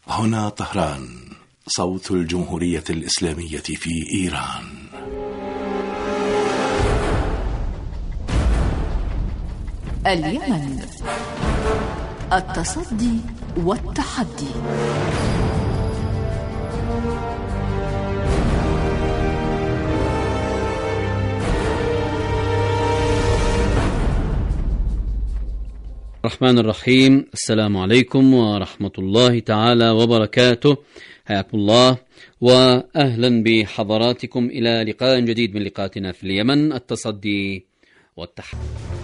هنا طهران، صوت الجمهورية الإسلامية في إيران. اليمن، التصدي والتحدي. الرحمن الرحيم. السلام عليكم ورحمة الله تعالى وبركاته. حياكم الله وأهلا بحضراتكم إلى لقاء جديد من لقاءاتنا في اليمن، التصدي والتحدي.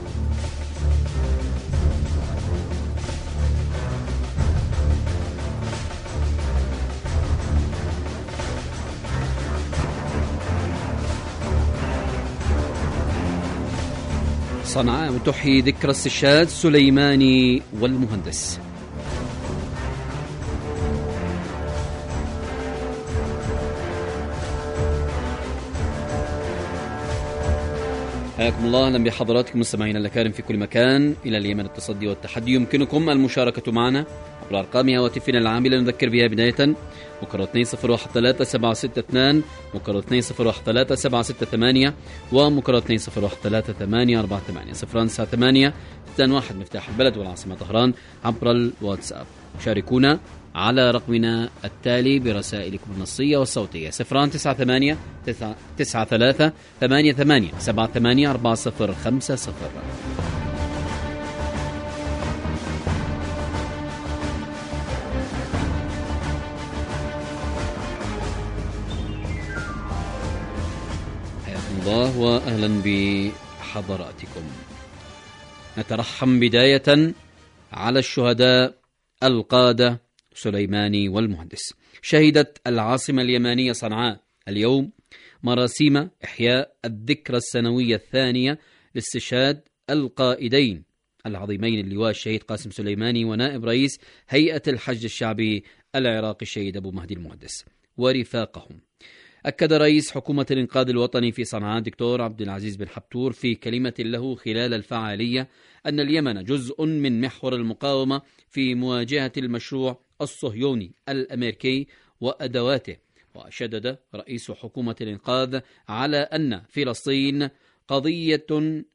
صنعاء تحيي ذكرى استشهاد سليماني والمهندس. حياكم الله، اهلا بحضراتكم مستمعينا الأكارم في كل مكان إلى اليمن، التصدي والتحدي. يمكنكم المشاركة معنا عبر أرقام هواتفنا العاملة نذكر بها بداية: مكرر 2013-762 مكرر 2013-768 ومكرر 2013-848 098 21 مفتاح البلد والعاصمة طهران عبر الواتساب. شاركونا على رقمنا التالي برسائلكم النصية والصوتية 098 93 88 78 4050. الله وأهلا بحضراتكم. نترحم بداية على الشهداء القادة سليماني والمهندس. شهدت العاصمة اليمانية صنعاء اليوم مراسيم إحياء الذكرى السنوية الثانية لاستشهاد القائدين العظيمين، اللواء الشهيد قاسم سليماني ونائب رئيس هيئة الحج الشعبي العراقي الشهيد أبو مهدي المهندس ورفاقهم. أكد رئيس حكومة الإنقاذ الوطني في صنعاء دكتور عبد العزيز بن حبتور في كلمة له خلال الفعالية أن اليمن جزء من محور المقاومة في مواجهة المشروع الصهيوني الأمريكي وأدواته. وشدد رئيس حكومة الإنقاذ على أن فلسطين قضية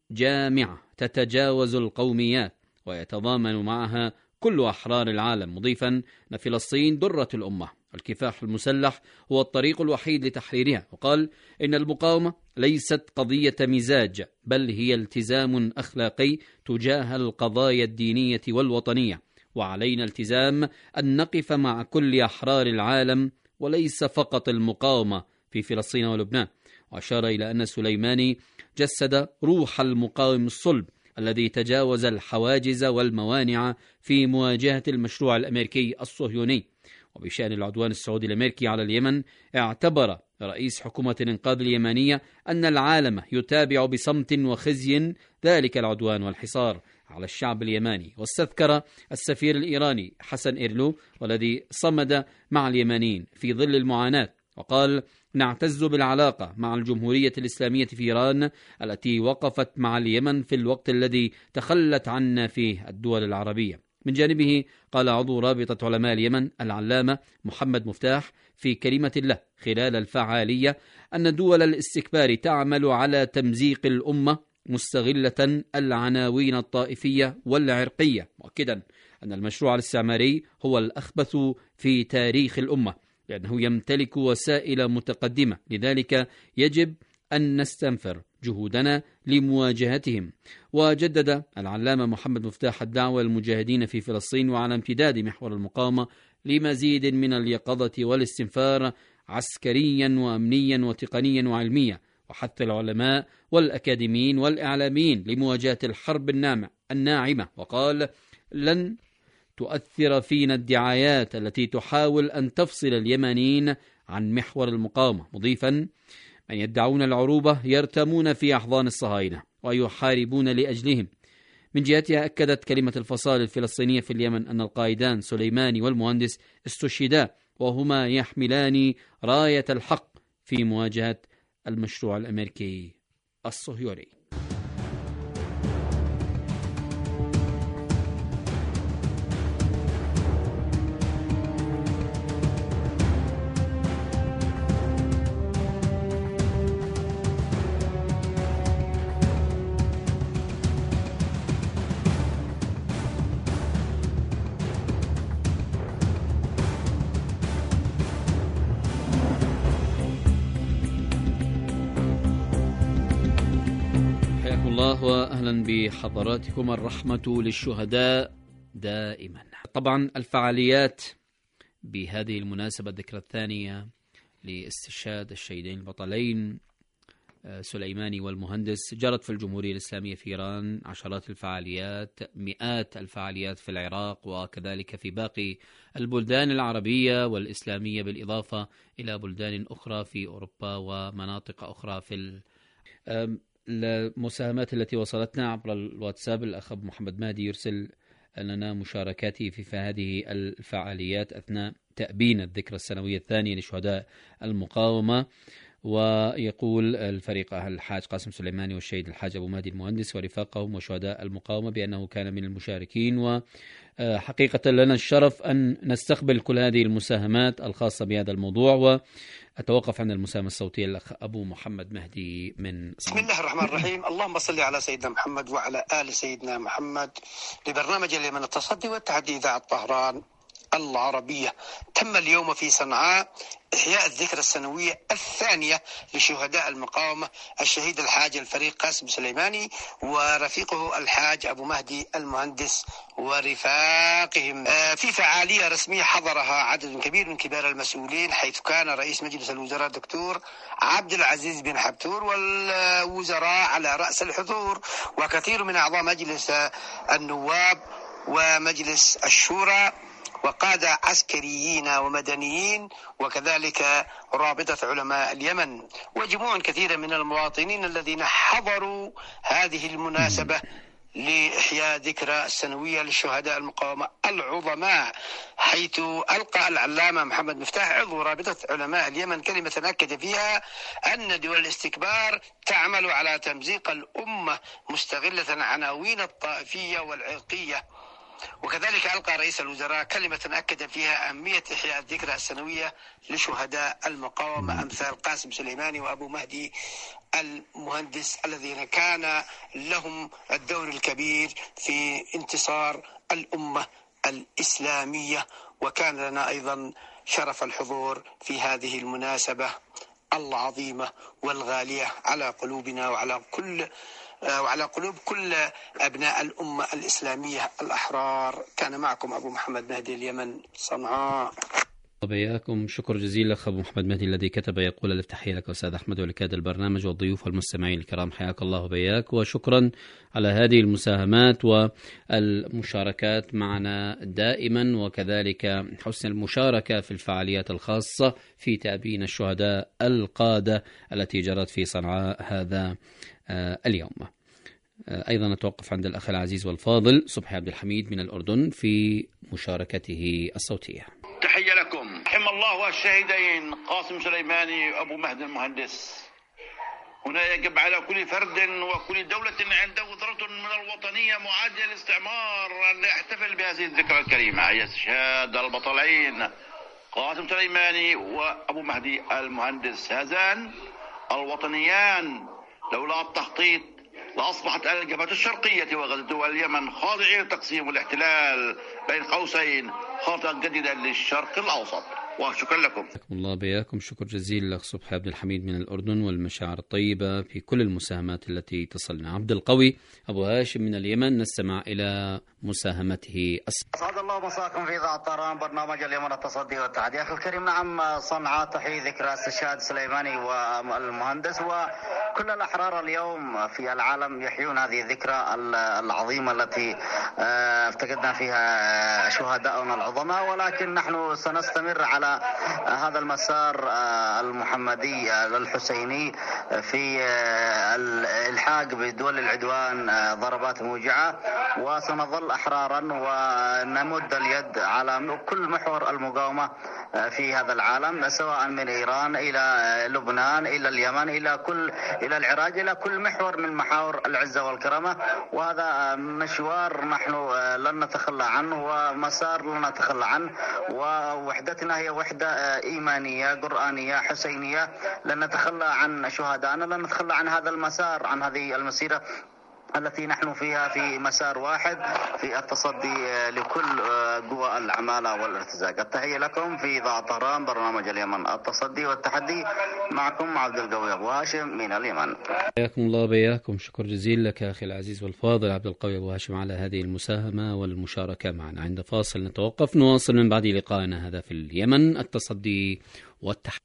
جامعة تتجاوز القوميات ويتضامن معها كل أحرار العالم، مضيفا أن فلسطين درة الأمة، الكفاح المسلح هو الطريق الوحيد لتحريرها. وقال إن المقاومة ليست قضية مزاج، بل هي التزام أخلاقي تجاه القضايا الدينية والوطنية، وعلينا التزام أن نقف مع كل أحرار العالم وليس فقط المقاومة في فلسطين ولبنان. وأشار إلى أن سليماني جسد روح المقاوم الصلب الذي تجاوز الحواجز والموانع في مواجهة المشروع الأمريكي الصهيوني. وبشأن العدوان السعودي الأمريكي على اليمن، اعتبر رئيس حكومة الإنقاذ اليمنية أن العالم يتابع بصمت وخزي ذلك العدوان والحصار على الشعب اليماني. واستذكر السفير الإيراني حسن إيرلو والذي صمد مع اليمنيين في ظل المعاناة، وقال: نعتز بالعلاقة مع الجمهورية الإسلامية في إيران التي وقفت مع اليمن في الوقت الذي تخلت عنا فيه الدول العربية. من جانبه قال عضو رابطة علماء اليمن العلامة محمد مفتاح في كلمة له خلال الفعالية أن دول الاستكبار تعمل على تمزيق الأمة مستغلة العناوين الطائفية والعرقية، مؤكدا أن المشروع الاستعماري هو الأخبث في تاريخ الأمة لأنه يمتلك وسائل متقدمة، لذلك يجب أن نستنفر جهودنا لمواجهتهم. وجدد العلامة محمد مفتاح الدعوة للمجاهدين في فلسطين وعلى امتداد محور المقاومة لمزيد من اليقظة والاستنفار عسكريا وأمنيا وتقنيا وعلميا، وحث العلماء والأكاديميين والإعلاميين لمواجهة الحرب الناعمة. وقال: لن تؤثر فينا الدعايات التي تحاول أن تفصل اليمنيين عن محور المقاومة، مضيفا: من يدعون العروبة يرتمون في أحضان الصهاينة ويحاربون لأجلهم. من جهتها أكدت كلمة الفصائل الفلسطينية في اليمن أن القائدان سليماني والمهندس استشهدا وهما يحملان راية الحق في مواجهة المشروع الأمريكي الصهيوني. الله وأهلا بحضراتكم. الرحمة للشهداء دائما. طبعا الفعاليات بهذه المناسبة الذكرى الثانية لاستشهاد الشهيدين البطلين سليماني والمهندس جرت في الجمهورية الإسلامية في إيران عشرات الفعاليات، مئات الفعاليات في العراق وكذلك في باقي البلدان العربية والإسلامية، بالإضافة إلى بلدان أخرى في أوروبا ومناطق أخرى في المساهمات التي وصلتنا عبر الواتساب. الأخ أبو محمد مهدي يرسل لنا مشاركاته في هذه الفعاليات أثناء تأبين الذكرى السنوية الثانية لشهداء المقاومة، ويقول الفريق الحاج قاسم سليماني والشهيد الحاج أبو مهدي المهندس ورفاقهم وشهداء المقاومة بأنه كان من المشاركين، وحقيقة لنا الشرف أن نستقبل كل هذه المساهمات الخاصة بهذا الموضوع. وأتوقف عن المساهمة الصوتية الأخ أبو محمد مهدي من بسم الله الرحمن الرحيم. اللهم صل على سيدنا محمد وعلى آل سيدنا محمد. لبرنامج اليمن التصدي والتحدي إذاعة طهران العربية. تم اليوم في صنعاء إحياء الذكرى السنوية الثانية لشهداء المقاومة الشهيد الحاج الفريق قاسم سليماني ورفيقه الحاج أبو مهدي المهندس ورفاقهم في فعالية رسمية حضرها عدد كبير من كبار المسؤولين، حيث كان رئيس مجلس الوزراء الدكتور عبد العزيز بن حبتور والوزراء على رأس الحضور، وكثير من أعضاء مجلس النواب ومجلس الشورى وقادة عسكريين ومدنيين، وكذلك رابطة علماء اليمن وجموع كثيرة من المواطنين الذين حضروا هذه المناسبة لإحياء ذكرى السنوية للشهداء المقاومة العظماء، حيث ألقى العلامة محمد مفتاح عضو رابطة علماء اليمن كلمة أكد فيها أن دول الاستكبار تعمل على تمزيق الأمة مستغلة عناوين الطائفية والعرقية. وكذلك ألقى رئيس الوزراء كلمة أكد فيها أهمية إحياء الذكرى السنوية لشهداء المقاومة أمثال قاسم سليماني وأبو مهدي المهندس الذين كان لهم الدور الكبير في انتصار الأمة الإسلامية. وكان لنا أيضا شرف الحضور في هذه المناسبة العظيمة والغالية على قلوبنا وعلى قلوب كل أبناء الأمة الإسلامية الأحرار. كان معكم أبو محمد مهدي، اليمن، صنعاء. وبياكم. شكر جزيل أخ أبو محمد مهدي الذي كتب يقول التحية لك أستاذ أحمد ولكاد البرنامج والضيوف والمستمعين الكرام، حياك الله وبياك، وشكرا على هذه المساهمات والمشاركات معنا دائما، وكذلك حسن المشاركة في الفعاليات الخاصة في تأبين الشهداء القادة التي جرت في صنعاء هذا اليوم. أيضا نتوقف عند الأخ العزيز والفاضل صبحي عبد الحميد من الأردن في مشاركته الصوتية. تحية لكم. رحم الله الشهيدين قاسم سليماني وأبو مهدي المهندس. هنا يجب على كل فرد وكل دولة عنده ذرة من الوطنية معادية للاستعمار أن يحتفل بهذه الذكرى الكريمة، استشهاد البطلين قاسم سليماني وأبو مهدي المهندس. هذان الوطنيان لولا التخطيط لأصبحت الجبهة الشرقية وغزة واليمن خاضعين لتقسيم الاحتلال بين قوسين خطة جديدة للشرق الأوسط. وشكرا لكم. الله بياكم. شكر جزيل لأخ صبحي عبد الحميد من الأردن والمشاعر الطيبة في كل المساهمات التي تصلنا. عبد القوي أبو هاشم من اليمن نستمع إلى مساهمته. أسعد الله مساكم في إذاعة طهران برنامج اليمن التصدي والتحدي. أخي الكريم، نعم، صنعاء تحيي ذكرى استشهاد سليماني والمهندس، وكل الأحرار اليوم في العالم يحيون هذه الذكرى العظيمة التي افتقدنا فيها شهداءنا العظماء، ولكن نحن سنستمر على هذا المسار المحمدي الحسيني في الإلحاق بدول العدوان ضربات موجعة، وسنظل أحرارا ونمد اليد على كل محور المقاومة في هذا العالم، سواء من إيران إلى لبنان إلى اليمن إلى العراق، إلى كل محور من محاور العزة والكرامة. وهذا مشوار نحن لن نتخلى عنه ومسار لن نتخلى عنه، ووحدتنا هي وحدة إيمانية قرآنية حسينية. لن نتخلى عن شهدائنا، لن نتخلى عن هذا المسار، عن هذه المسيرة التي نحن فيها في مسار واحد في التصدي لكل قوى العمالة والارتزاق. التحية لكم في إذاعة طهران، برنامج اليمن التصدي والتحدي. معكم عبد القوي أبو هاشم من اليمن. حياكم الله بياكم. شكر جزيل لك أخي العزيز والفاضل عبد القوي أبو هاشم على هذه المساهمة والمشاركة معنا. عند فاصل نتوقف، نواصل من بعد لقائنا هذا في اليمن التصدي والتحدي.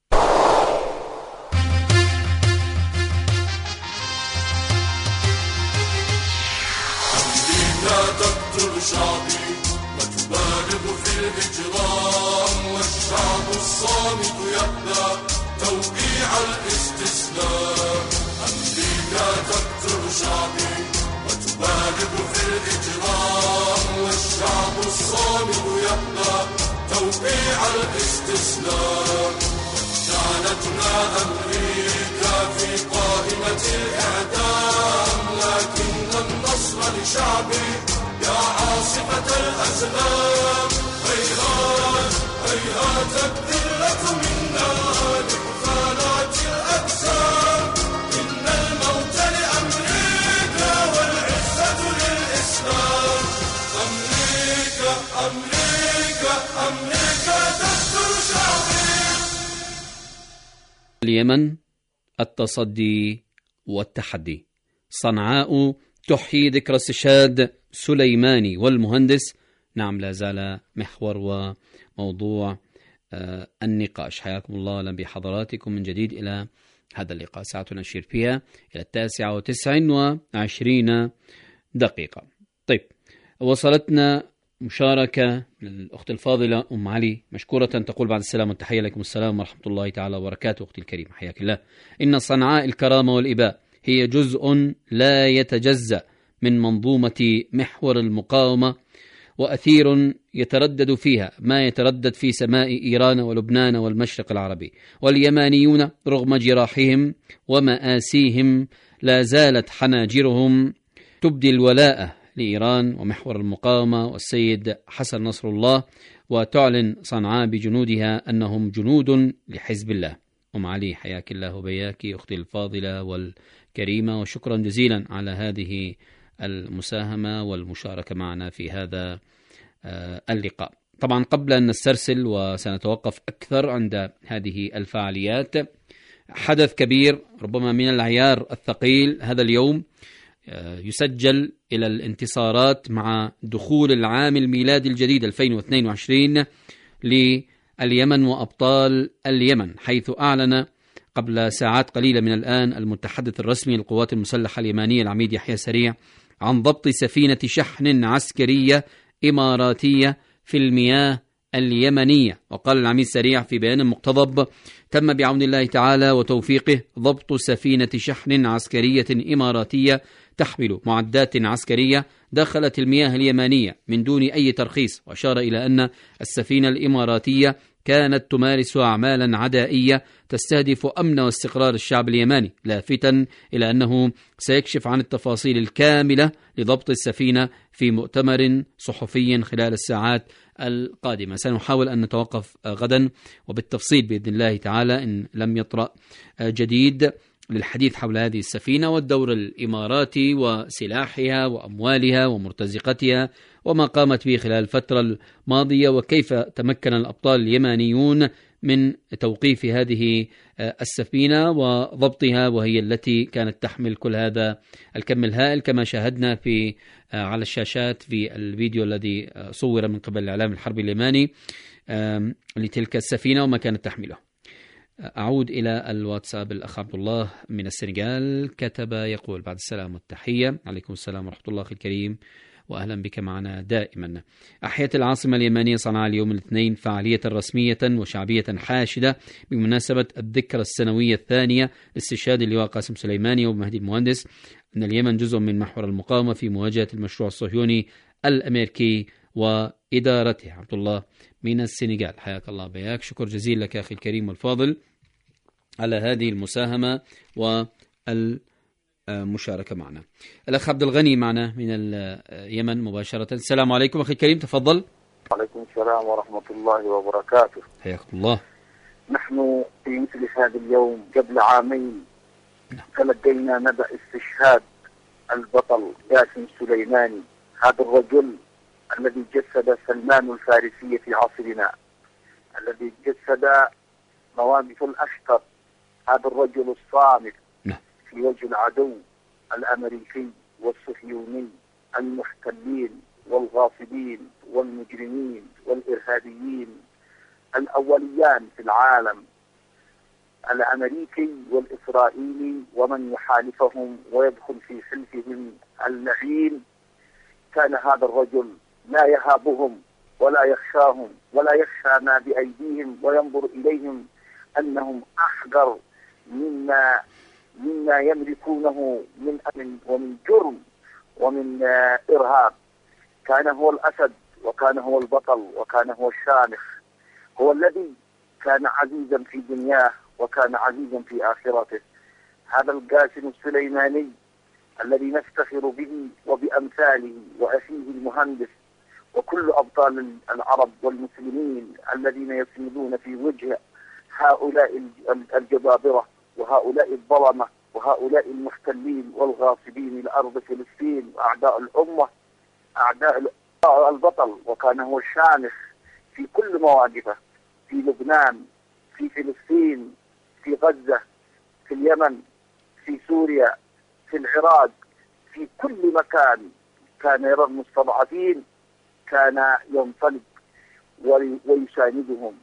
لا تقتل شعبي وتبالغ في الإجرام، والشعب الصامت يأبى توقيع الاستسلام. أمريكا تقتل شعبي وتبالغ في الإجرام، والشعب الصامت يأبى توقيع الاستسلام. جعلتنا أمريكا في قائمة الإعدام، لكن النصر لشعبي يا عاصفة الأزلام. هيهات هيهات الذلة منا لحفالات الأجسام، إن الموت لأمريكا والعزة للإسلام. أمريكا أمريكا أمريكا تقتل شعبي. اليمن التصدي والتحدي. صنعاء تحيي ذكرى استشهاد سليماني والمهندس. نعم، لا زال محور وموضوع النقاش. حياكم الله أهلا بحضراتكم من جديد إلى هذا اللقاء. ساعة نشير فيها إلى 9:29 دقيقة. طيب، وصلتنا مشاركة للأخت الفاضلة أم علي مشكورة، تقول بعد السلام والتحية لكم السلام ورحمة الله تعالى وبركاته. أختي الكريمة حياك الله. إن صنعاء الكرامة والإباء هي جزء لا يتجزأ من منظومة محور المقاومة، وأثير يتردد فيها ما يتردد في سماء إيران ولبنان والمشرق العربي. واليمانيون رغم جراحهم ومآسيهم لا زالت حناجرهم تبدي الولاء لإيران ومحور المقاومة والسيد حسن نصر الله، وتعلن صنعاء بجنودها أنهم جنود لحزب الله. أم علي حياك الله وبياك أختي الفاضلة والكريمة، وشكرا جزيلا على هذه المساهمة والمشاركة معنا في هذا اللقاء. طبعا قبل أن نسترسل وسنتوقف أكثر عند هذه الفعاليات، حدث كبير ربما من العيار الثقيل هذا اليوم يسجل إلى الانتصارات مع دخول العام الميلادي الجديد 2022 لليمن وأبطال اليمن، حيث أعلن قبل ساعات قليلة من الآن المتحدث الرسمي للقوات المسلحة اليمانية العميد يحيى سريع عن ضبط سفينة شحن عسكرية إماراتية في المياه اليمنية. وقال العميد سريع في بيان مقتضب: تم بعون الله تعالى وتوفيقه ضبط سفينة شحن عسكرية إماراتية تحمل معدات عسكرية دخلت المياه اليمانية من دون أي ترخيص. وأشار إلى أن السفينة الإماراتية كانت تمارس أعمالا عدائية تستهدف أمن واستقرار الشعب اليماني، لافتا إلى أنه سيكشف عن التفاصيل الكاملة لضبط السفينة في مؤتمر صحفي خلال الساعات القادمة. سنحاول أن نتوقف غدا وبالتفصيل بإذن الله تعالى إن لم يطرأ جديد للحديث حول هذه السفينة والدور الإماراتي وسلاحها وأموالها ومرتزقتها وما قامت به خلال الفترة الماضية، وكيف تمكن الأبطال اليمانيون من توقيف هذه السفينة وضبطها، وهي التي كانت تحمل كل هذا الكم الهائل كما شاهدنا في على الشاشات في الفيديو الذي صور من قبل الإعلام الحربي اليماني لتلك السفينة وما كانت تحمله. أعود إلى الواتساب. الأخ عبد الله من السنغال كتب يقول: بعد السلام والتحية. عليكم السلام ورحمة الله أخي الكريم، وأهلا بك معنا دائما. أحيت العاصمة اليمانية صنعاء اليوم الاثنين فعالية رسمية وشعبية حاشدة بمناسبة الذكرى السنوية الثانية لاستشهاد اللواء قاسم سليماني ومهدي المهندس، أن اليمن جزء من محور المقاومة في مواجهة المشروع الصهيوني الأمريكي وإدارته. عبد الله من السنغال حياك الله بياك، شكر جزيل لك أخي الكريم والفاضل على هذه المساهمة والمشاركة معنا. الأخ عبد الغني معنا من اليمن مباشرة. السلام عليكم أخي الكريم، تفضل. وعليكم السلام ورحمة الله وبركاته. حياك الله. نحن في مثل هذا اليوم قبل عامين تلقينا نبأ استشهاد البطل قاسم سليماني، هذا الرجل الذي جسد سلمان الفارسي في عصرنا، الذي جسد مواقف الأشطر، هذا الرجل الصامت في وجه العدو الأمريكي والصهيوني المحتلين والغاصبين والمجرمين والإرهابيين الأوليان في العالم، الأمريكي والإسرائيلي ومن يحالفهم ويدخل في حلفهم اللعين. كان هذا الرجل لا يهابهم ولا يخشاهم ولا يخشى ما بأيديهم، وينظر إليهم أنهم أحقر مما يملكونه من أمن ومن جرم ومن إرهاب. كان هو الأسد، وكان هو البطل، وكان هو الشامخ، هو الذي كان عزيزا في دنياه وكان عزيزا في آخرته. هذا القاسم السليماني الذي نفتخر به وبأمثاله، وأخيه المهندس، وكل أبطال العرب والمسلمين الذين يصمدون في وجه هؤلاء الجبابرة وهؤلاء الظلمة وهؤلاء المحتلين والغاصبين لأرض فلسطين وأعداء الأمة، أعداء البطل. وكان هو الشامخ في كل مواقفه، في لبنان، في فلسطين، في غزة، في اليمن، في سوريا، في العراق، في كل مكان كان يرى المستضعفين، كان ينطلق ويساندهم.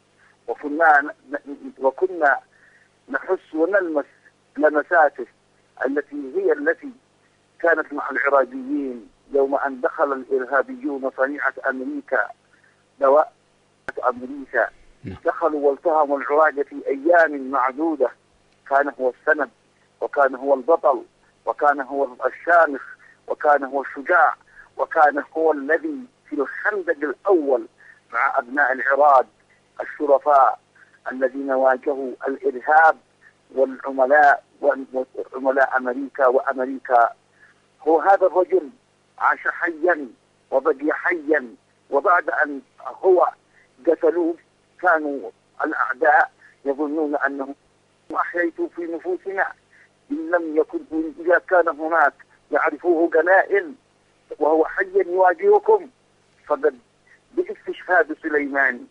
وكنا نحس ونلمس لمساته التي كانت مع العراقيين يوم أن دخل الإرهابيون صنيعة أمريكا، دواء أمريكا، دخلوا والتهموا العراق في أيام معدودة. كان هو السند، وكان هو البطل، وكان هو الشامخ، وكان هو الشجاع، وكان هو الذي في الخندق الأول مع أبناء العراق الشرفاء الذين واجهوا الإرهاب والعملاء وعملاء أمريكا وأمريكا. هو هذا الرجل عاش حيا وبقي حيا، وبعد أن هو قتلوه كانوا الأعداء يظنون أنه أحييت في نفوسنا إن لم يكن، إذا كان هناك يعرفوه قلائل وهو حيا يواجهكم، فقد باستشهاد سليماني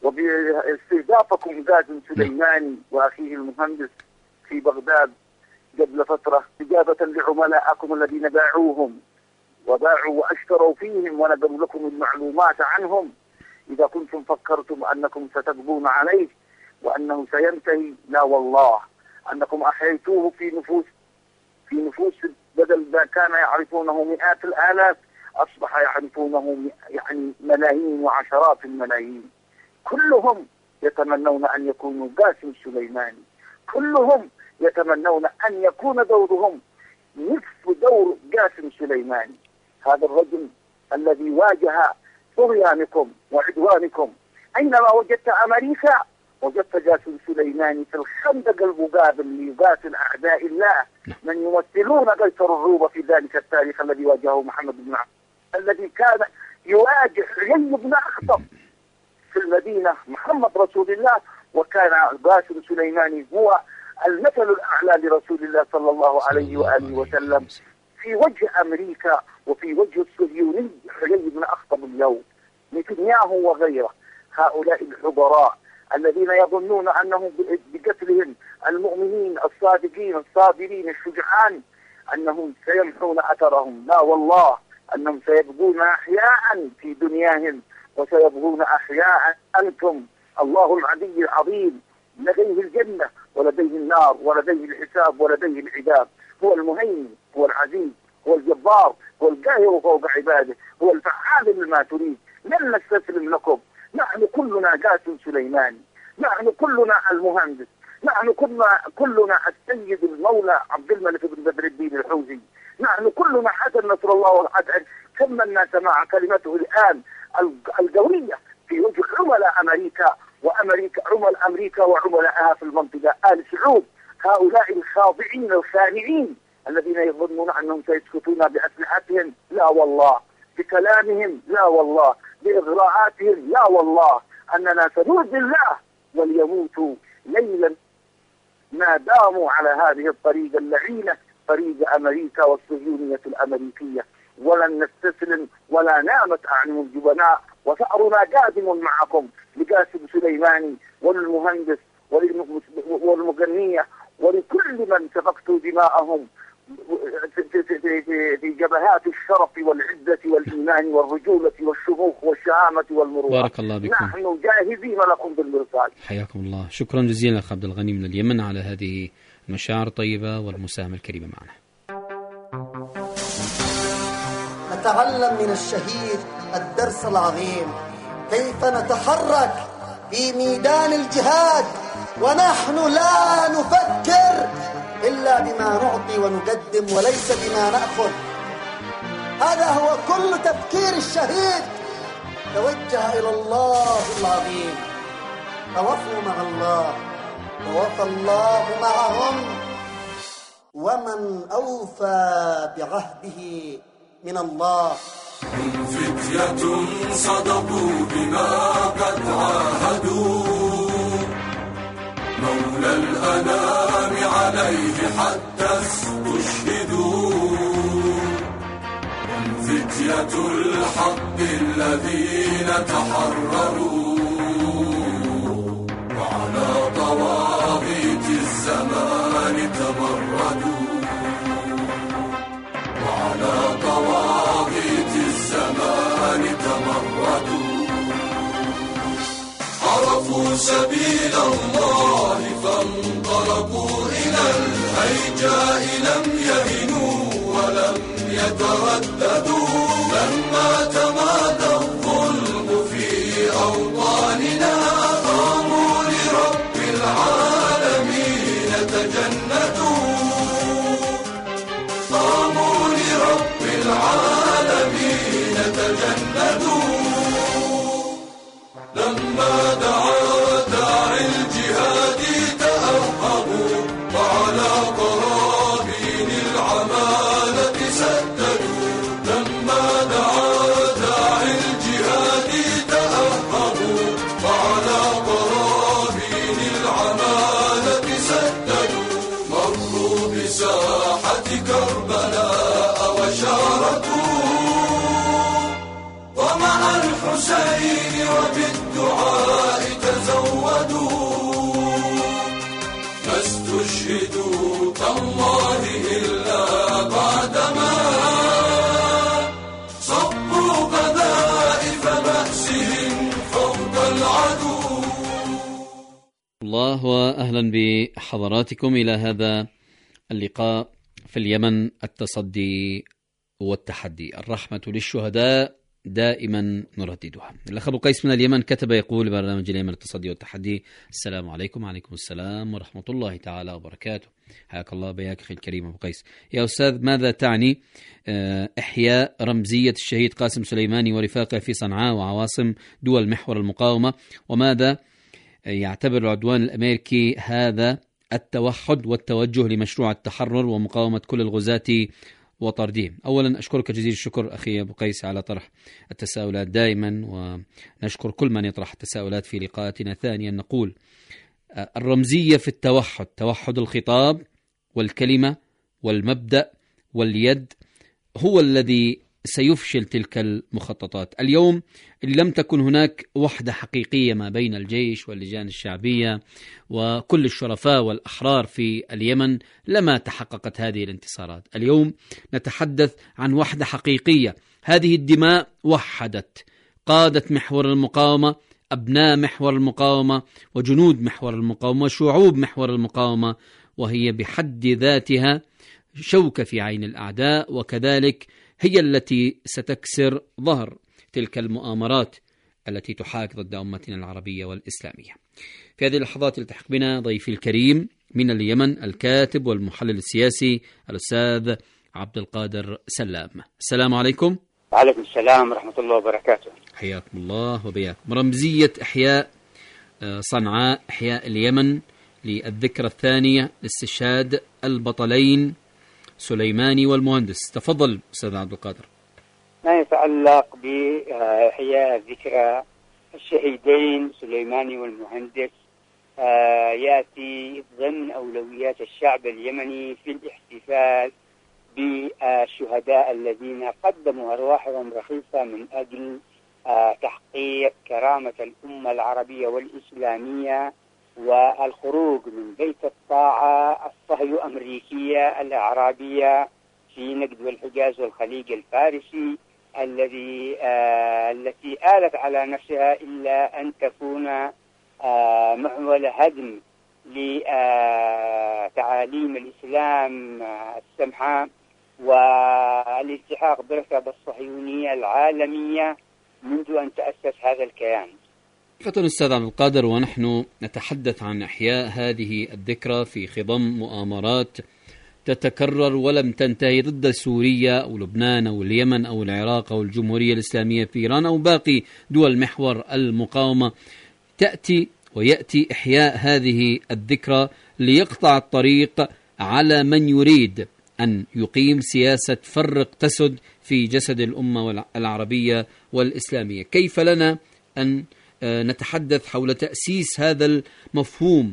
وباستهدافكم قاسم سليماني وأخيه المهندس في بغداد قبل فترة، استجابة لعملائكم الذين باعوهم وباعوا واشتروا فيهم، ونقل لكم المعلومات عنهم. إذا كنتم فكرتم أنكم ستقضون عليه وأنه سينتهي، لا والله، أنكم أحييتوه في نفوس بدل ما كان يعرفونه مئات الآلاف أصبح يعرفونه يعني ملايين وعشرات الملايين. كلهم يتمنون أن يكونوا قاسم سليماني، كلهم يتمنون أن يكون دورهم نصف دور قاسم سليماني. هذا الرجل الذي واجه طغيانكم وعدوانكم، أينما وجدت أمريكا وجدت قاسم سليماني في الخندق المقابل ليقاتل أعداء الله، من يمثلون قيصر الروبة في ذلك التاريخ الذي واجهه محمد بن عبد، الذي كان يواجه حيي بن أخطب في المدينة محمد رسول الله، وكان قاسم سليماني هو المثل الأعلى لرسول الله صلى الله عليه وآله وسلم في وجه أمريكا وفي وجه الصهيوني حيي بن أخطب اليوم، نتنياهو وغيره. هؤلاء الحضراء الذين يظنون أنهم بقتلهم المؤمنين الصادقين الصابرين الشجعان أنهم سيمحون أثرهم، لا والله، أنهم سيبقون أحياء في دنياهم وسيبقون أحياء. أنتم الله العلي العظيم لديه الجنة ولديه النار ولديه الحساب ولديه العذاب، هو المهيمن، هو العزيز، هو الجبار، هو القاهر فوق عباده، هو الفعال لما تريد. لن نستسلم لكم، نحن كلنا قاسم سليماني، نحن كلنا المهندس، نحن كلنا السيد المولى عبد الملك بن بدر الدين الحوزي، نحن كلنا حسن نصر الله والعدل. كم الناس مع كلمته الآن القوية في وجه عملاء أمريكا عملاء أمريكا وعملائها في المنطقة، آل سعود، هؤلاء الخاضعين الخانعين الذين يظنون أنهم سيسكتون بأسلحتهم، لا والله، بكلامهم، لا والله، بإغراءاتهم، لا والله، أننا سنرضي الله وليموتوا ليلا ما داموا على هذه الطريقة اللعينة فريق أمريكا والصهيونية الأمريكية، ولن نستسلم ولا نامت أعين الجبناء، وثأرنا قادم معكم لقاسم سليماني وللمهندس والمغنية ولكل من سفكتوا دماءهم في جبهات الشرف والعزة والإيمان والرجولة والشموخ والشهامة والمروءة. بارك الله بكم. نحن جاهزين لكم بالمرصاد. حياكم الله. شكرا جزيلا أخ عبد الغني من اليمن على هذه المشاعر الطيبة والمساهمة الكريمة معنا. نتعلم من الشهيد الدرس العظيم، كيف نتحرك في ميدان الجهاد ونحن لا نفكر إلا بما نعطي ونقدم وليس بما نأخذ. هذا هو كل تفكير الشهيد. توجه إلى الله العظيم، توفوا مع الله ووفى الله معهم، ومن أوفى بعهده من الله. هم فتية صدقوا بما قد عاهدوا، مولى الأنام عليه حتى استشهدوا. هم فتية الحق الذين تحرروا، وعلى طواغيت الزمان تمردوا، وعلى طواغيت الزمان تمردوا. عرفوا سبيل الله فانطلقوا إلى الهيجاء، لم يهنوا ولم يترددوا. لما تمادى الظلم في أوطاننا قاموا لرب العالمين تجندوا، قاموا لرب العالمين تجندوا. لما دعا داعي الجهاد تأهبوا، وعلى قرابين العمالة سددوا. لما دعا داعي الجهاد تأهبوا، وعلى قرابين العمالة سددوا. مروا بساحة كربلاء وشاركوا، ومع الحسين وبالدعاء تزودوا. ما استشهدوا تالله إلا بعدما صبوا قذائف بأسهم فوق العدو. الله وأهلا بحضراتكم إلى هذا اللقاء في اليمن، التصدي والتحدي. الرحمة للشهداء دائما نرددها. الأخ أبو قيس من اليمن كتب يقول: برنامج اليمن التصدي والتحدي. السلام عليكم. وعليكم السلام ورحمة الله تعالى وبركاته. حياك الله بياك أخي الكريم أبو قيس. يا أستاذ، ماذا تعني إحياء رمزية الشهيد قاسم سليماني ورفاقه في صنعاء وعواصم دول محور المقاومة؟ وماذا يعتبر العدوان الأمريكي هذا التوحد والتوجه لمشروع التحرر ومقاومة كل الغزاة وطردهم؟ أولا أشكرك جزيل الشكر أخي أبو قيس على طرح التساؤلات دائما، ونشكر كل من يطرح التساؤلات في لقاءاتنا. ثانيا نقول الرمزية في التوحد، توحد الخطاب والكلمة والمبدأ واليد هو الذي سيفشل تلك المخططات. اليوم لم تكن هناك وحدة حقيقية ما بين الجيش واللجان الشعبية وكل الشرفاء والأحرار في اليمن لما تحققت هذه الانتصارات. اليوم نتحدث عن وحدة حقيقية. هذه الدماء وحدت قادة محور المقاومة، أبناء محور المقاومة، وجنود محور المقاومة، وشعوب محور المقاومة، وهي بحد ذاتها شوكة في عين الأعداء، وكذلك هي التي ستكسر ظهر تلك المؤامرات التي تحاك ضد أمتنا العربية والإسلامية. في هذه اللحظات يلتحق بنا ضيفي الكريم من اليمن الكاتب والمحلل السياسي الأستاذ عبد القادر سلام. السلام عليكم. وعليكم السلام ورحمة الله وبركاته. حياكم الله وبياكم. رمزية إحياء صنعاء، إحياء اليمن للذكرى الثانية لاستشهاد البطلين سليماني والمهندس. تفضل أستاذ عبد القادر. ما يتعلق بإحياء ذكرى الشهيدين سليماني والمهندس، يأتي ضمن أولويات الشعب اليمني في الاحتفال بالشهداء الذين قدموا أرواحهم رخيصة من أجل تحقيق كرامة الأمة العربية والإسلامية والخروج من بيت الطاعة الصهيو أمريكية الإعرابية في نجد والحجاز والخليج الفارسي التي آلت على نفسها إلا أن تكون معول هدم لتعاليم الإسلام السمحة والالتحاق بركب الصهيونية العالمية منذ أن تأسس هذا الكيان. أستاذ عبد القادر، ونحن نتحدث عن إحياء هذه الذكرى في خضم مؤامرات تتكرر ولم تنتهي ضد سوريا أو لبنان أو اليمن أو العراق أو الجمهورية الإسلامية في إيران أو باقي دول محور المقاومة، ويأتي إحياء هذه الذكرى ليقطع الطريق على من يريد أن يقيم سياسة فرق تسد في جسد الأمة العربية والإسلامية. كيف لنا أن نتحدث حول تأسيس هذا المفهوم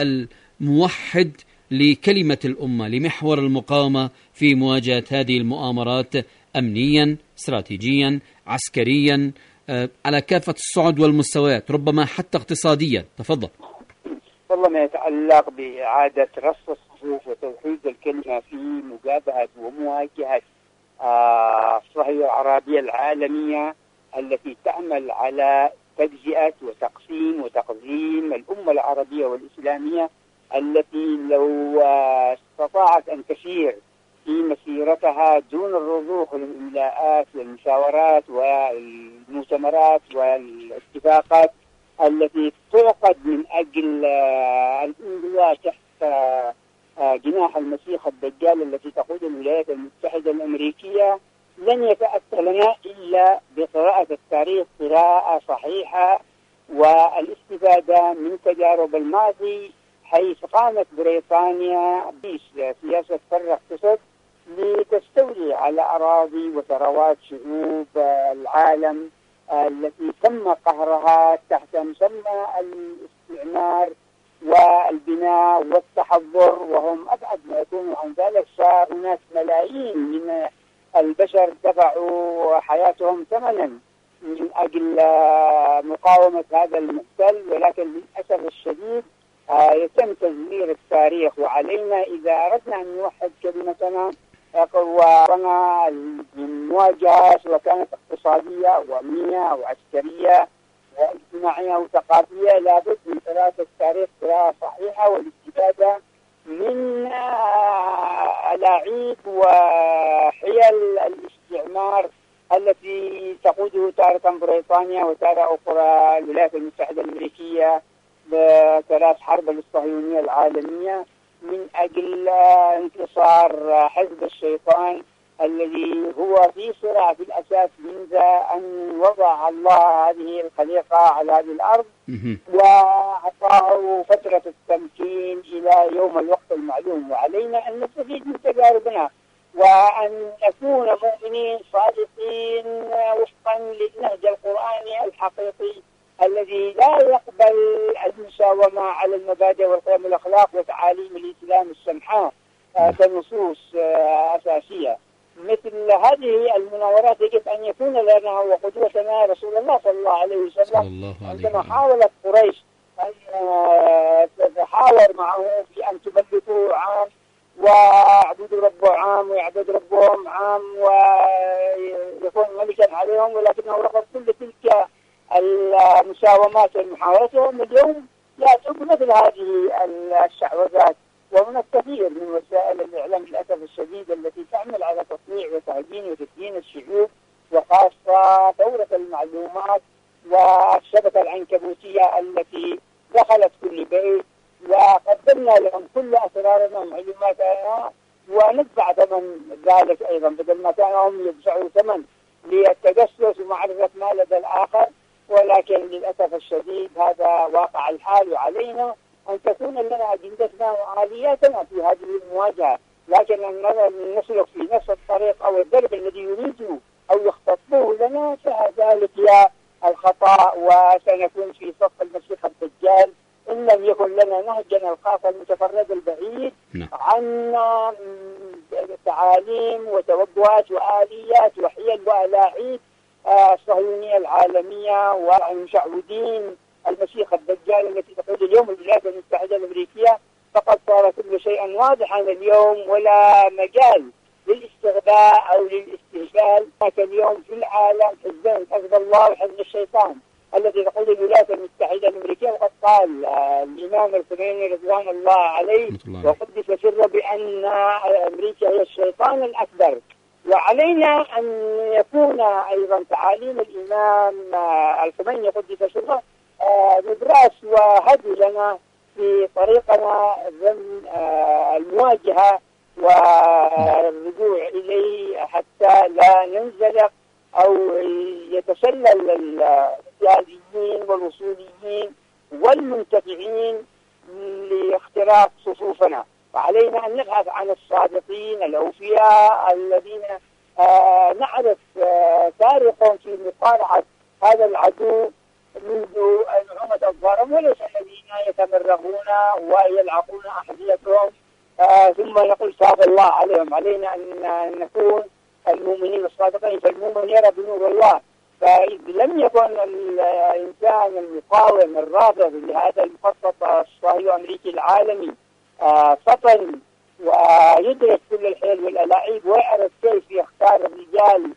الموحد لكلمة الأمة لمحور المقاومة في مواجهة هذه المؤامرات أمنيا، استراتيجيا، عسكريا، على كافة الصعد والمستويات، ربما حتى اقتصاديا؟ تفضل. والله ما يتعلق بإعادة رص الصفوف وتوحيد الكلمة في مجابهة ومواجهة الصهيونية العربية العالمية التي تعمل على تجزئة وتقسيم وتقزيم الأمة العربية والإسلامية، التي لو استطاعت أن تسير في مسيرتها دون الرضوخ للإملاءات والمشاورات والمؤتمرات والاتفاقات التي تعقد من أجل الانضواء تحت جناح المسيح الدجال التي تقود الولايات المتحدة الأمريكية، لن يتأتى لنا إلا بقراءة التاريخ قراءة صحيحة والاستفادة من تجارب الماضي، حيث قامت بريطانيا بسياسة فرق تسد لتستولي على أراضي وثروات شعوب العالم التي تم قهرها تحت مسمى الاستعمار والبناء والتحضر، وهم أبعد ما يكونوا عن ذلك. صار هناك ملايين من البشر دفعوا حياتهم ثمنا من أجل مقاومة هذا المحتل، ولكن للأسف الشديد يتم تزوير التاريخ، وعلينا إذا أردنا أن نوحد كلمتنا قوارنا المواجهة سواء كانت اقتصادية أو أمنية أو عسكرية واجتماعية أو ثقافية، لابد من قراءة التاريخ قراءة صحيحة والاستفادة من ألاعيب وحيل الاستعمار التي تقوده تارة بريطانيا وتارة أخرى الولايات المتحدة الأمريكية بثلاث حرب الصهيونية العالمية من أجل انتصار حزب الشيطان الذي هو في صراع في الأساس منذ أن وضع الله هذه الخليقة على هذه الأرض وأعطاه فترة التمكين إلى يوم الوقت المعلوم. وعلينا أن نستفيد من تجاربنا وأن نكون مؤمنين صادقين وفقا للنهج القرآني الحقيقي الذي لا يقبل المساومة على المبادئ والقيم والأخلاق وتعاليم الإسلام السمحاء كنصوص أساسية. مثل هذه المناورات يجب أن يكون لنا وقدوتنا رسول الله صلى الله عليه وسلم عندما حاولت قريش أن تتحاور معه في أن تبلغوا عام ويعبدوا ربه عام ويعبد ربهم عام ويكون ملكا عليهم، ولكنه رفض كل تلك المساومات والمحاولات. وهم اليوم يأتون مثل هذه الشعوذات، ومن الكثير من وسائل الإعلام للأسف الشديد التي تعمل على تطبيع وتهجين وتدين الشعوب، وخاصة ثورة المعلومات والشبكة العنكبوتية التي دخلت كل بيت وقدمنا لهم كل أسرارنا ومعلوماتنا وندفع ثمن ذلك أيضا، بدل ما كانوا هم يدفعوا ثمن للتجسس ومعرفة ما لدى الآخر. ولكن للأسف الشديد هذا واقع الحال، وعلينا أن تكون لنا أجندتنا وآلياتنا في هذه المواجهة، لكن أن نسلك في نفس الطريق أو الدرب الذي يريده أو يخططه لنا فذلك هي الخطأ، وسنكون في صف المسيح الدجال إن لم يكن لنا نهجا الخاص المتفرد البعيد عن تعاليم وتوجهات وآليات وحيل وألاعيب الصهيونية العالمية والمشعوذين المسيح الدجال التي تقود اليوم الولايات المتحدة الأمريكية. فقد صار كل شيء واضحا اليوم ولا مجال للاستغباء أو للاستهبال. اليوم في العالم حزبين، حزب الله وحزب الشيطان الذي تقود الولايات المتحدة الأمريكية. وقد قال الإمام الخميني رضوان الله عليه وقدس سره بأن أمريكا هي الشيطان الأكبر. وعلينا أن يكون أيضا تعاليم الإمام الخميني قدس سره نبراس وهدي لنا في طريقنا ضمن المواجهة والرجوع إليه حتى لا ننزلق أو يتسلل السياسيين والوصوليين والمنتفعين لاختراق صفوفنا. وعلينا أن نبحث عن الصادقين الأوفياء الذين نعرف تاريخهم في مقارعة هذا العدو منذ نعومة أظفارهم، وليس الذين يتمرغون ويلعقون أحذيتهم ثم نقول صاب الله عليهم. علينا أن نكون المؤمنين الصادقين، فالمؤمن يرى بنور الله. فإذا لم يكن الإنسان المقاوم الرافض لهذا المخطط الصهيوني الأمريكي العالمي فطن ويدرك كل الحيل والألاعيب ويعرف كيف يختار الرجال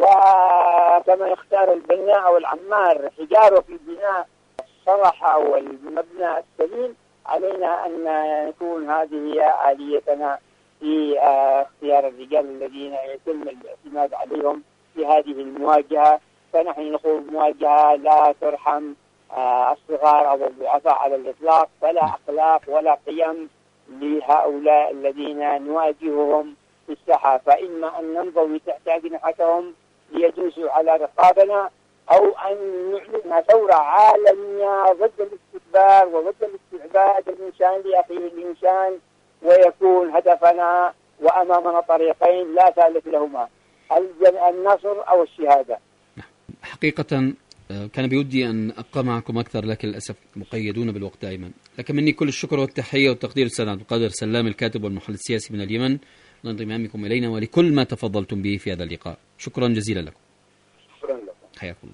وكما يختار البناء والعمار حجاره في البناء الصرح أو المبنى السليم، علينا أن نكون هذه هي آليتنا في اختيار الرجال الذين يتم الاعتماد عليهم في هذه المواجهة. فنحن نقول مواجهة لا ترحم الصغار أو الضعفاء على الإطلاق، فلا أخلاق ولا قيم لهؤلاء الذين نواجههم في الساحة. فإما أن ننضوي تحت أجنحتهم ليجوزوا على رقابنا، أو أن نعلنها ثورة عالمية ضد الاستكبار وضد الاستعباد الإنسان لأخيه الإنسان، ويكون هدفنا وأمامنا طريقين لا ثالث لهما، النصر أو الشهادة. حقيقة كان بودي أن أبقى معكم أكثر، لكن للأسف مقيدون بالوقت دائما. لكن مني كل الشكر والتحية والتقدير للأستاذ عبد القادر سلام الكاتب والمحلل السياسي من اليمن لانضمامكم إلينا ولكل ما تفضلتم به في هذا اللقاء. شكرا جزيلا لكم. شكرا لكم. حياكم الله.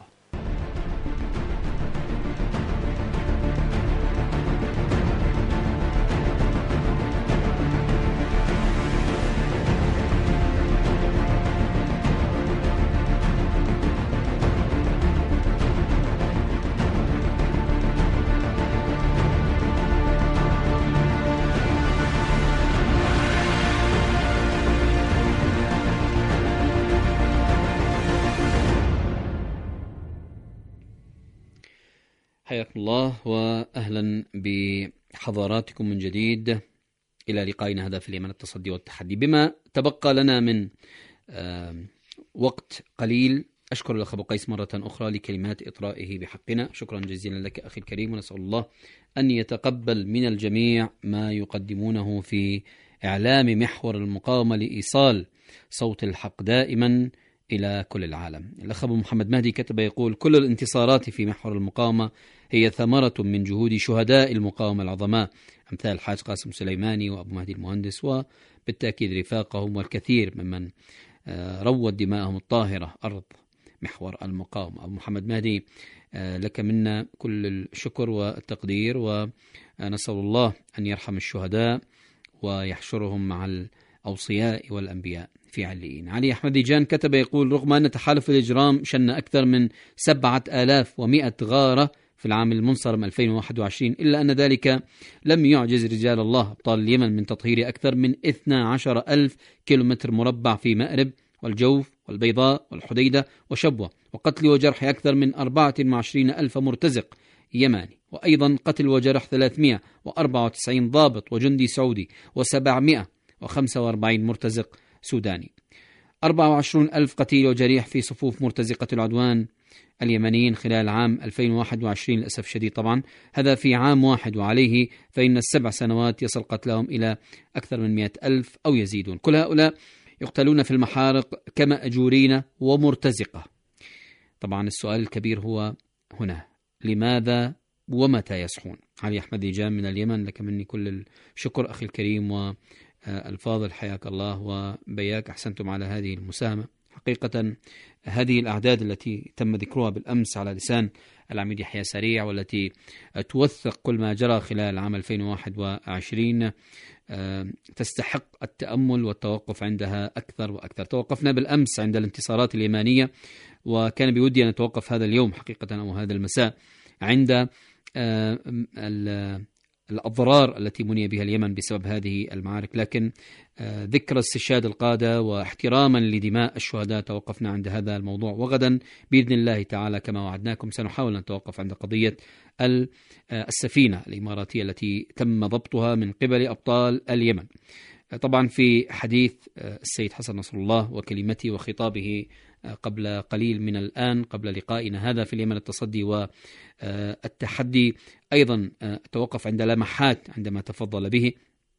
حياكم الله وأهلا بحضراتكم من جديد إلى لقائنا هذا في اليمن التصدي والتحدي. بما تبقى لنا من وقت قليل، أشكر الأخ أبو قيس مرة أخرى لكلمات إطرائه بحقنا. شكرا جزيلا لك أخي الكريم، ونسأل الله أن يتقبل من الجميع ما يقدمونه في إعلام محور المقاومة لإيصال صوت الحق دائما إلى كل العالم. الأخ أبو محمد مهدي كتب يقول: كل الانتصارات في محور المقاومة هي ثمرة من جهود شهداء المقاومة العظماء أمثال الحاج قاسم سليماني وأبو مهدي المهندس، وبالتأكيد رفاقهم والكثير ممن روت دماءهم الطاهرة أرض محور المقاومة. أبو محمد مهدي لك منا كل الشكر والتقدير، ونسأل الله أن يرحم الشهداء ويحشرهم مع الأوصياء والأنبياء في عليين. علي أحمد جان كتب يقول: رغم أن تحالف الإجرام شن أكثر من 7100 غارة في العام المنصرم 2021، إلا أن ذلك لم يعجز رجال الله أبطال اليمن من تطهير أكثر من 12,000 كيلومتر مربع في مأرب والجوف والبيضاء والحديدة وشبوة، وقتل وجرح أكثر من 24,000 مرتزق يماني، وأيضا قتل وجرح 394 ضابط وجندي سعودي و745 مرتزق سوداني. 24,000 قتيل وجريح في صفوف مرتزقة العدوان اليمنيين خلال عام 2021 للأسف الشديد. طبعا هذا في عام واحد، وعليه فإن ال7 سنوات يصل قتلهم إلى أكثر من 100,000 أو يزيدون. كل هؤلاء يقتلون في المحارق كمأجورين ومرتزقة. طبعا السؤال الكبير هو هنا: لماذا ومتى يصحون؟ علي أحمد جام من اليمن، لك مني كل الشكر أخي الكريم والفاضل، حياك الله وبياك، أحسنتم على هذه المساهمة. حقيقة هذه الأعداد التي تم ذكرها بالأمس على لسان العميد يحيى سريع، والتي توثق كل ما جرى خلال عام 2021، تستحق التأمل والتوقف عندها أكثر وأكثر. توقفنا بالأمس عند الانتصارات اليمانية، وكان بودي أن نتوقف هذا اليوم حقيقة أو هذا المساء عند الأضرار التي مني بها اليمن بسبب هذه المعارك، لكن ذكر استشهاد القادة واحتراما لدماء الشهداء توقفنا عند هذا الموضوع. وغدا بإذن الله تعالى كما وعدناكم سنحاول أن نتوقف عند قضية السفينة الإماراتية التي تم ضبطها من قبل أبطال اليمن. طبعا في حديث السيد حسن نصر الله وكلمته وخطابه قبل قليل من الآن قبل لقائنا هذا في اليمن التصدي والتحدي، أيضا توقف عند لمحات عندما تفضل به.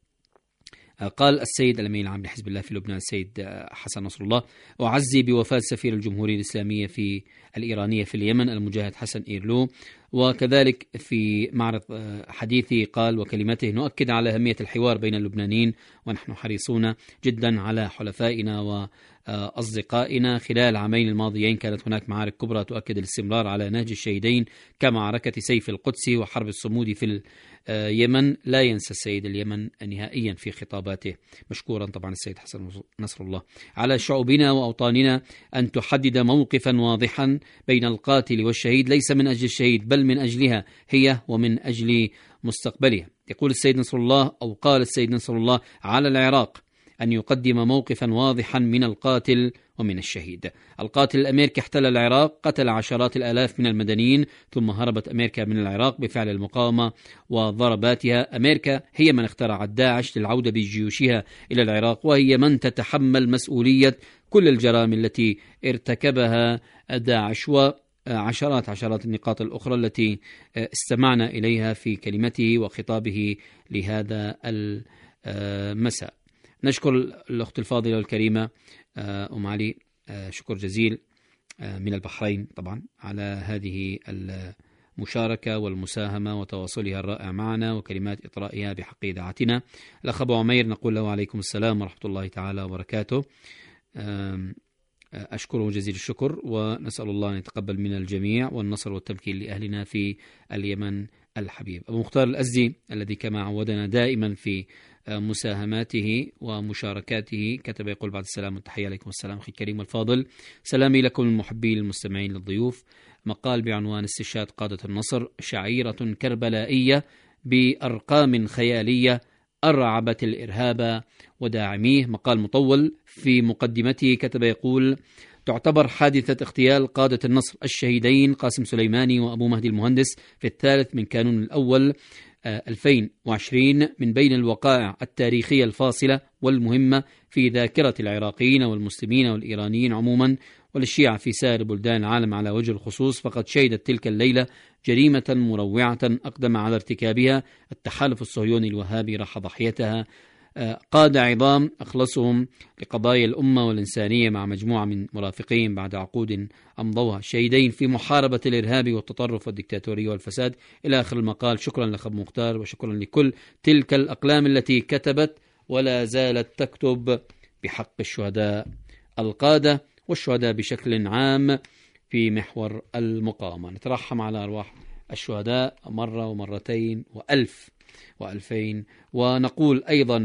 قال السيد الأمين العام لحزب الله في لبنان السيد حسن نصر الله: أعزي بوفاة سفير الجمهورية الإسلامية في الإيرانية في اليمن المجاهد حسن إيرلو. وكذلك في معرض حديثي قال وكلمته: نؤكد على أهمية الحوار بين اللبنانيين، ونحن حريصون جدا على حلفائنا وأصدقائنا. خلال العامين الماضيين كانت هناك معارك كبرى تؤكد الاستمرار على نهج الشهيدين كمعركة سيف القدس وحرب الصمود في اليمن. لا ينسى السيد اليمن نهائيا في خطاباته، مشكورا طبعا السيد حسن نصر الله. على شعوبنا وأوطاننا أن تحدد موقفا واضحا بين القاتل والشهيد، ليس من أجل الشهيد بل من أجلها هي ومن أجل مستقبلها. يقول السيد نصر الله أو قال السيد نصر الله: على العراق أن يقدم موقفا واضحا من القاتل ومن الشهيد. القاتل الأمريكي احتل العراق، قتل عشرات الآلاف من المدنيين، ثم هربت أمريكا من العراق بفعل المقاومة وضرباتها. أمريكا هي من اخترعت داعش للعودة بجيوشها إلى العراق، وهي من تتحمل مسؤولية كل الجرائم التي ارتكبها داعش وعشرات النقاط الأخرى التي استمعنا إليها في كلمته وخطابه لهذا المساء. نشكر الأخت الفاضلة والكريمة أم علي شكر جزيل من البحرين طبعا على هذه المشاركة والمساهمة وتواصلها الرائع معنا وكلمات إطرائها بحق إذاعتنا. الأخ أبو عمير نقول له عليكم السلام ورحمة الله تعالى وبركاته. أشكره جزيل الشكر، ونسأل الله أن يتقبل من الجميع والنصر والتمكين لأهلنا في اليمن الحبيب. أبو مختار الأزدي الذي كما عودنا دائما في مساهماته ومشاركاته كتب يقول: بعد السلام والتحية عليكم السلام أخي الكريم والفاضل، سلامي لكم المحبين المستمعين للضيوف. مقال بعنوان استشهاد قادة النصر، شعيرة كربلائية بأرقام خيالية أرعبت الإرهاب وداعميه. مقال مطول، في مقدمته كتب يقول: تعتبر حادثة اغتيال قادة النصر الشهيدين قاسم سليماني وأبو مهدي المهندس في 3 من كانون الأول 2020 من بين الوقائع التاريخية الفاصلة والمهمة في ذاكرة العراقيين والمسلمين والإيرانيين عموما وللشيعة في سائر بلدان العالم على وجه الخصوص. فقد شهدت تلك الليلة جريمة مروعة أقدم على ارتكابها التحالف الصهيوني الوهابي، راح ضحيتها قادة عظام أخلصهم لقضايا الأمة والإنسانية مع مجموعة من مرافقين بعد عقود أمضوها، شهيدين في محاربة الإرهاب والتطرف والدكتاتورية والفساد. إلى آخر المقال. شكرا لأخ مختار، وشكرا لكل تلك الأقلام التي كتبت ولا زالت تكتب بحق الشهداء القادة والشهداء بشكل عام في محور المقاومة. نترحم على أرواح الشهداء مرة ومرتين وألف و2000. ونقول أيضا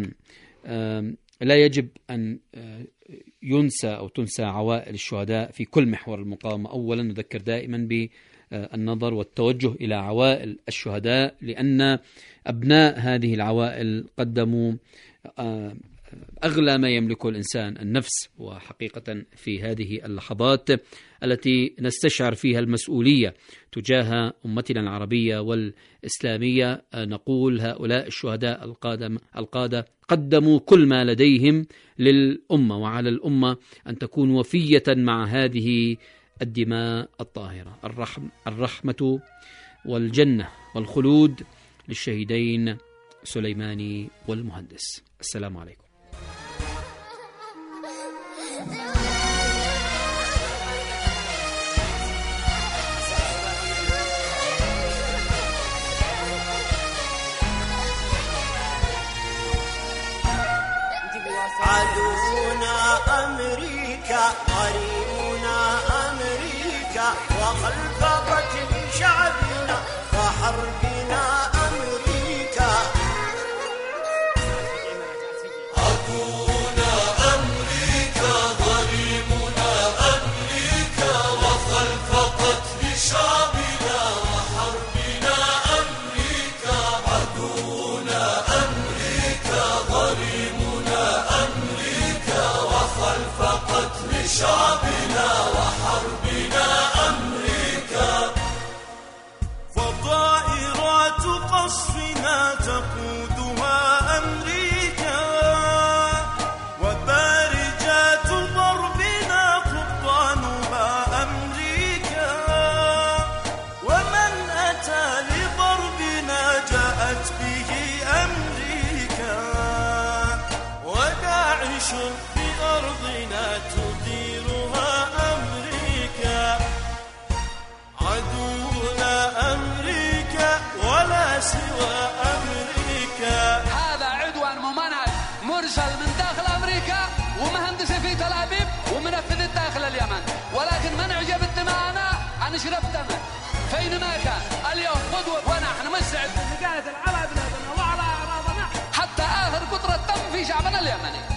لا يجب أن ينسى أو تنسى عوائل الشهداء في كل محور المقاومة. أولا نذكر دائما بالنظر والتوجه إلى عوائل الشهداء، لأن أبناء هذه العوائل قدموا أغلى ما يملكه الإنسان، النفس. وحقيقة في هذه اللحظات التي نستشعر فيها المسؤولية تجاه أمتنا العربية والإسلامية نقول هؤلاء الشهداء القادة قدموا كل ما لديهم للأمة، وعلى الأمة أن تكون وفية مع هذه الدماء الطاهرة. الرحمة والجنة والخلود للشهيدين سليماني والمهندس. السلام عليكم. أمريكا غريمنا أمريكا وخلف قتل شعبنا وحربنا أمريكا عدونا أمريكا غريمنا أمريكا وخلف قتل شعبنا وحربنا أمريكا عدونا أمريكا غريمنا أمريكا وخلف قتل شعبنا وحربنا أمريكا فضائرات قصفنا تقودها أمريكا وبارجات ضربنا قبطانها أمريكا ومن أتى لضربنا جاءت به أمريكا وداعش في أرضنا تديرها أمريكا عدونا أمريكا ولا سوى أمريكا. هذا عدوان ممنهج مرسل من داخل أمريكا ومهندس في تل أبيب ومنفذ داخل اليمن، ولكن من أعجب دماءنا أن شرب دمه فينما كان اليوم قدوة ونحن مستعد لنقاتل على بلادنا وعلى أعراضنا حتى آخر قطرة دم في شعبنا اليمني.